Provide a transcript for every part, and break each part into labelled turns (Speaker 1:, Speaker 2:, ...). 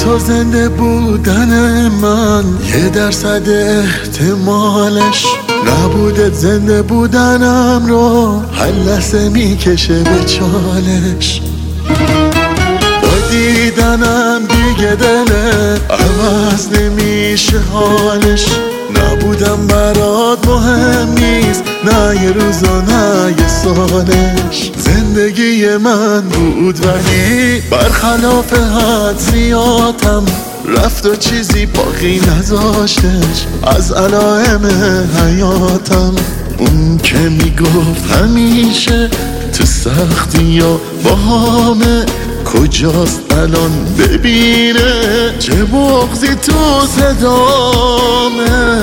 Speaker 1: تو زنده بودن من 1% احتمالش، نبودت زنده بودنم رو هر لحظه میکشه به چالش. با دیدنم دیگه دلت عوض نمیشه حالش، نبودم برات مهم نیست، نه یه روز و نه یه سالش. زندگی من بود ولی برخلاف حد زیادم رفت و چیزی باقی نذاشتش از علائم حیاتم. اون که میگفت همیشه تو سختی یا با همه، کجاست الان ببینه چه بغضی تو صدامه.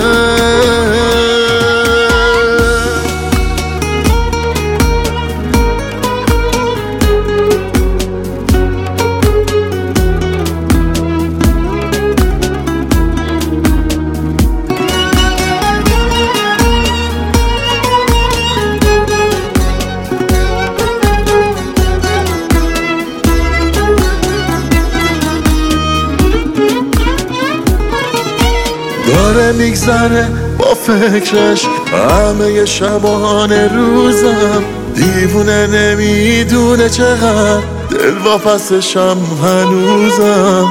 Speaker 1: داره میگذره با فکرش همه شبانه روزم، دیوونه نمیدونه چقدر دل واپسشم هنوزم.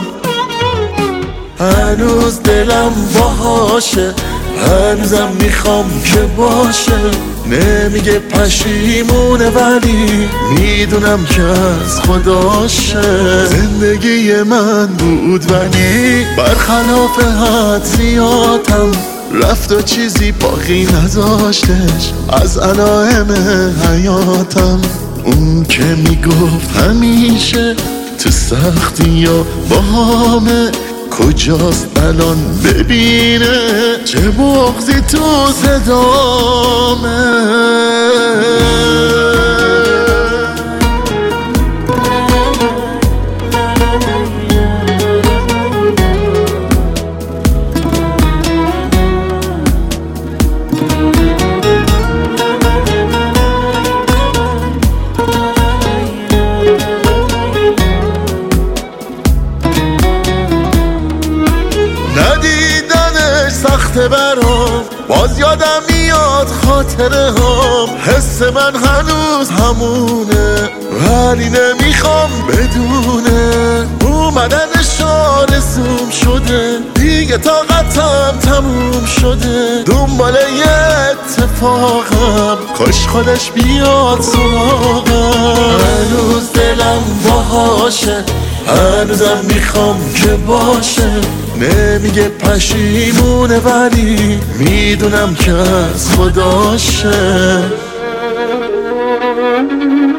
Speaker 1: هنوز دلم باهاشه، هنوزم میخوام که باشه، نمیگه پشیمونه ولی میدونم که از خداشه. زندگی من بود ولی برخلاف حد زیادم رفت و چیزی باقی نذاشتش از علائم حیاتم. اون که میگفت همیشه تو سختی یا با همه، کجاست الان ببینه چه بغضی تو صدامه. ندیدنش سخته برام، باز یادم میاد خاطره هم، حس من هنوز همونه ولی نمیخوام بدونه. اومدنش آرزوم شده، دیگه طاقتم تموم شده، دنبال یه اتفاقم، کاش خودش بیاد سراغم. هنوز دلم باهاشه، هنوزم میخوام که باشه، نمیگه پشیمونه ولی میدونم که از خداشه.